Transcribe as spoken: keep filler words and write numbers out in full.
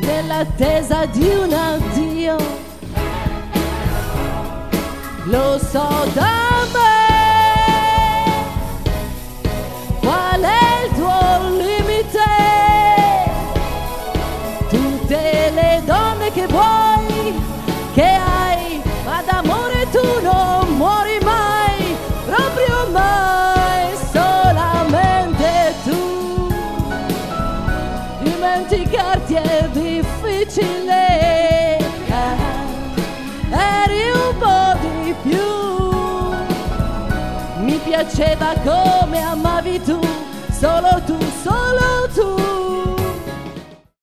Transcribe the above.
nell'attesa di un addio. Lo so da me qual è il tuo limite. Tutte le donne che vuoi, che hai, ma d'amore tu non muori mai, proprio mai, solamente tu. Dimenticarti è difficile, eri un po' di più. Mi piaceva come amavi tu, solo tu, solo tu.